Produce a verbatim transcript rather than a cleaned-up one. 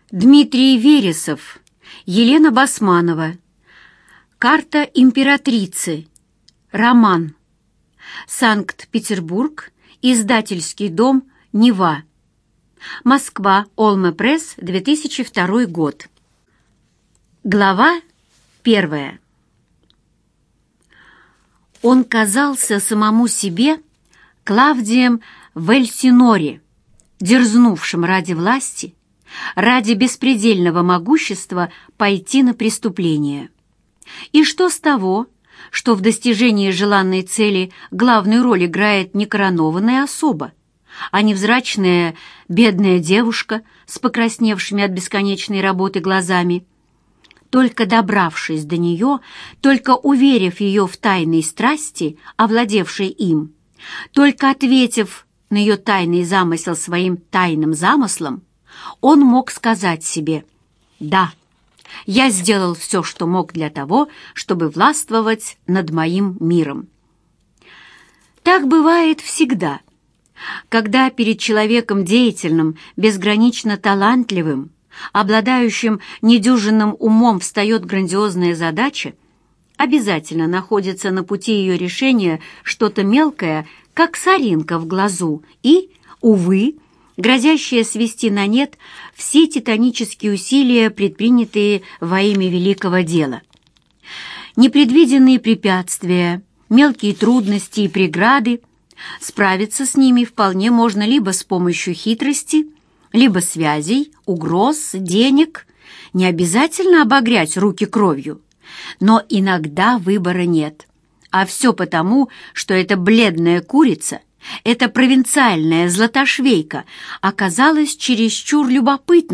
Дмитрий Вересов, Елена Басманова. Карта императрицы. Роман. Санкт-Петербург. Издательский дом «Нева». Москва. Олме Пресс. две тысячи второй год. Глава первая. Он казался самому себе Клавдием в Эльсиноре, дерзнувшим ради власти, ради беспредельного могущества пойти на преступление. И что с того, что в достижении желанной цели главную роль играет не коронованная особа, а невзрачная бедная девушка с покрасневшими от бесконечной работы глазами? Только добравшись до нее, только уверив ее в тайной страсти, овладевшей им, только ответив на ее тайный замысел своим тайным замыслом, он мог сказать себе: «Да, я сделал все, что мог для того, чтобы властвовать над моим миром». Так бывает всегда, когда перед человеком деятельным, безгранично талантливым, обладающим недюжинным умом встает грандиозная задача, обязательно находится на пути ее решения что-то мелкое, как соринка в глазу, и, увы, грозящее свести на нет все титанические усилия, предпринятые во имя великого дела. Непредвиденные препятствия, мелкие трудности и преграды, справиться с ними вполне можно либо с помощью хитрости, либо связей, угроз, денег, не обязательно обогрять руки кровью. Но иногда выбора нет. А все потому, что эта бледная курица, эта провинциальная златошвейка оказалась чересчур любопытной,